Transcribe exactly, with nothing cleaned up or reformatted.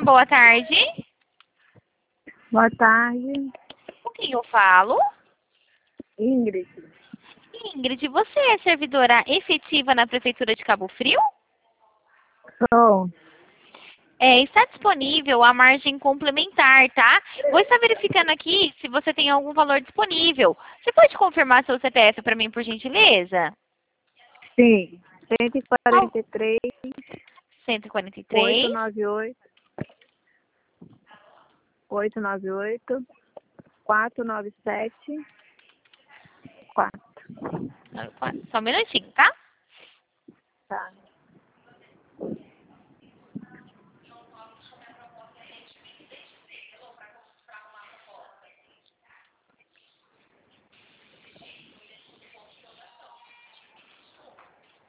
boa tarde. Boa tarde. Com quem eu falo? Ingrid. Ingrid, você é servidora efetiva na Prefeitura de Cabo Frio? Sou. É, está disponível a margem complementar, tá? Vou estar verificando aqui se você tem algum valor disponível. Você pode confirmar seu C P F para mim, por gentileza? Sim. cento e quarenta e três, cento e quarenta e três, oitocentos e noventa e oito, oitocentos e noventa e oito, quatrocentos e noventa e sete, quatro. Só um minutinho, tá? Tá.